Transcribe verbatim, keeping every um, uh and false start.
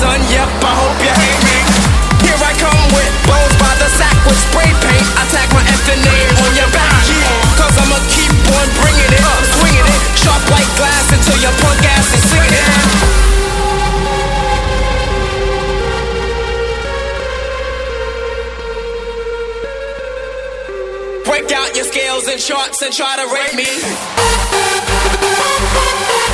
son, yep, I hope you hate me. Here I come with blows by the sack with spray paint. I tag my effing name on your back, yeah. Cause I'ma keep on bringing it, uh, swinging it, sharp like glass until your punk ass is singing it. Break out your scales and charts and try to rate me.